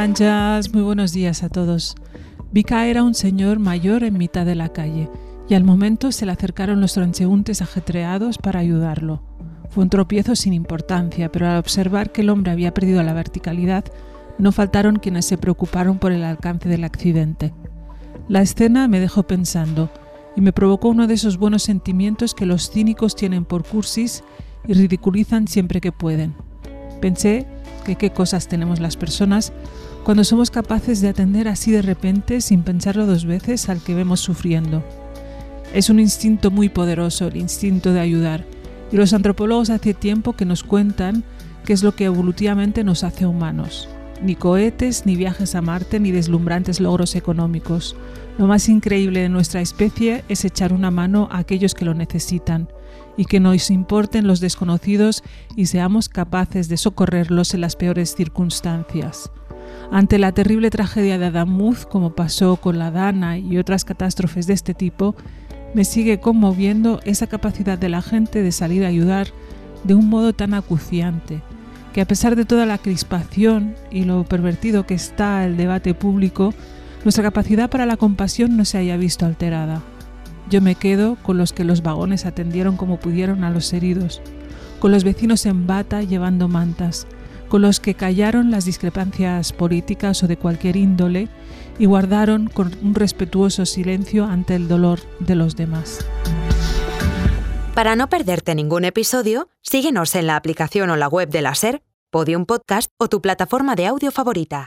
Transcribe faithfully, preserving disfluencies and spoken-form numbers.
Canchas, muy buenos días a todos. Vi caer a un señor mayor en mitad de la calle y al momento se le acercaron los transeúntes ajetreados para ayudarlo. Fue un tropiezo sin importancia, pero al observar que el hombre había perdido la verticalidad, no faltaron quienes se preocuparon por el alcance del accidente. La escena me dejó pensando y me provocó uno de esos buenos sentimientos que los cínicos tienen por cursis y ridiculizan siempre que pueden. Pensé que qué cosas tenemos las personas cuando somos capaces de atender así de repente, sin pensarlo dos veces, al que vemos sufriendo. Es un instinto muy poderoso, el instinto de ayudar, y los antropólogos hace tiempo que nos cuentan qué es lo que evolutivamente nos hace humanos. Ni cohetes, ni viajes a Marte, ni deslumbrantes logros económicos. Lo más increíble de nuestra especie es echar una mano a aquellos que lo necesitan y que nos importen los desconocidos y seamos capaces de socorrerlos en las peores circunstancias. Ante la terrible tragedia de Adamuz, como pasó con la Dana y otras catástrofes de este tipo, me sigue conmoviendo esa capacidad de la gente de salir a ayudar de un modo tan acuciante, que a pesar de toda la crispación y lo pervertido que está el debate público, nuestra capacidad para la compasión no se haya visto alterada. Yo me quedo con los que los vagones atendieron como pudieron a los heridos, con los vecinos en bata llevando mantas, con los que callaron las discrepancias políticas o de cualquier índole y guardaron con un respetuoso silencio ante el dolor de los demás. Para no perderte ningún episodio, síguenos en la aplicación o la web de la SER, Podium Podcast o tu plataforma de audio favorita.